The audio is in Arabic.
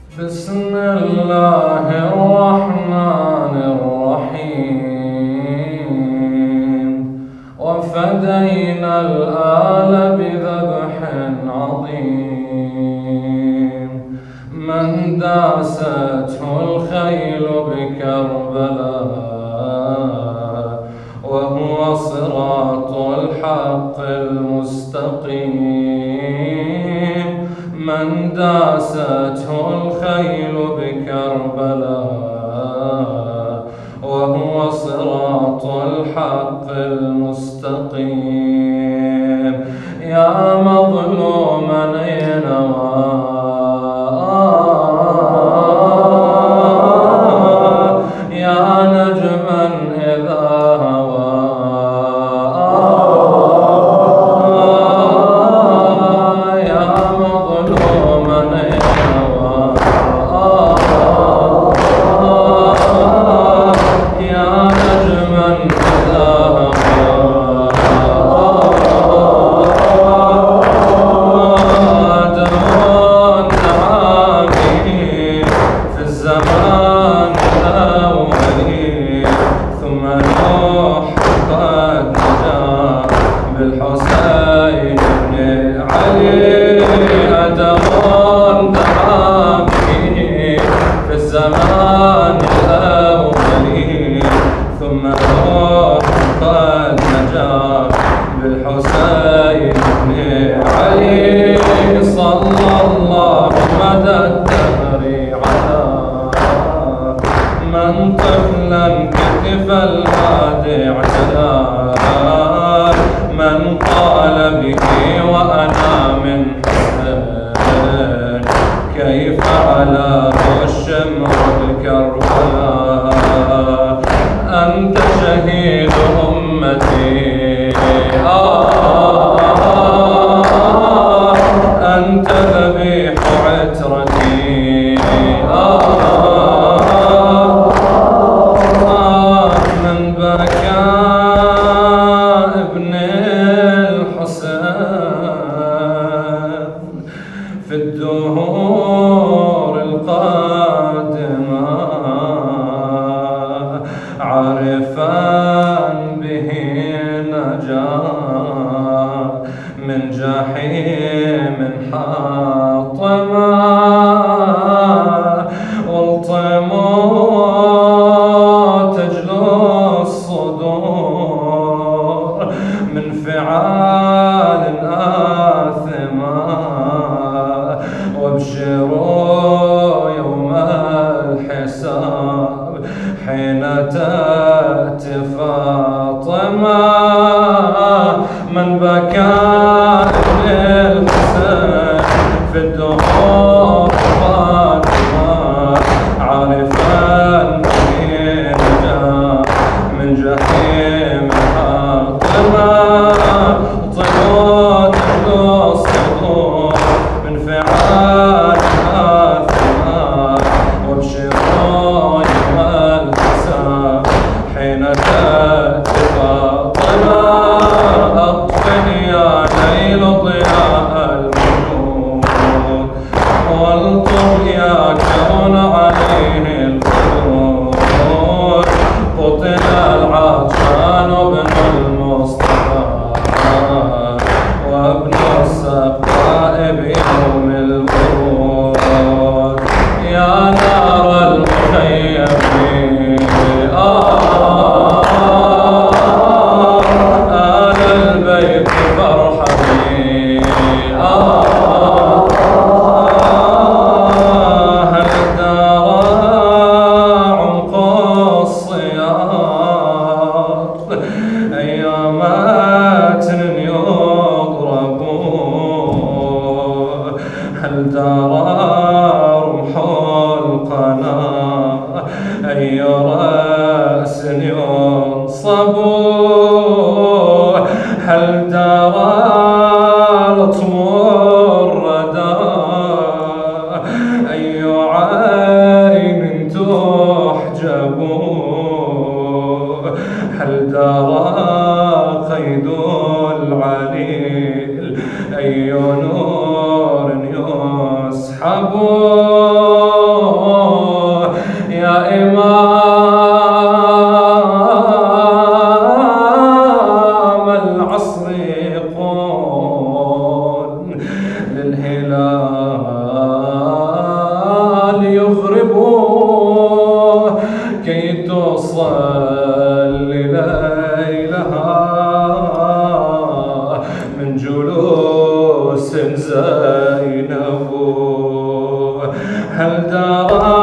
بسم الله الرحمن الرحيم. وفدينا الآل بذبح عظيم، من داسته الخيل بكربلاء، وهو صراط الحق المستقيم. من داسته الخيل بكربلاء، وهو صراط الحق المستقيم. يا مظلوما ينوى، يا نجما إذا هوى، يا مظلوما ينوى، يا نجما إذا هوى. آدم نعامي في الزمان الأول، ثم نوح قد نجا بالحسين بن علي. آدم نعامي في الزمان الأول، ثم نوح قد نجا بالحسين بن علي. صلى الله مدى الدهر على من طفلا كتف الهادي اعتلى، من قال به وأنا من حسن، كيف علاه الشمر بكربلاء. أنت شهيد أمتي، أنت ذبيح عترتي، من بكى ابن الحسين في الدهور القادمة، عارفا به نجا من جحيم حاطمة. والطموح تجلو الصدور من فعال آثمة. وابشروا يوم الحساب حين تأتي فاطمة. من بكى ابن الحسين في الدهور فاطمة، عارفا به نجا من جحيم حاطمة. طيور تجلو الصدور من فعال آثمة. وابشروا يوم الحساب حين تأتي فاطمة. أطفئ يا ليل ضياء المجود، والطف يا كون عليه الخلود. قتل العطشان ابن المصطفى، وابن السقاء بيوم الورود. يا نار المخيم آل البيت فارحمي. هل دار عمق الصياط أيامات يضربون. هل دار رمح القنا أي رأس ينصب. هل دار لطم الردى أي عين تحجب. هل دار قيد العليل أي نور يسحب. هل درى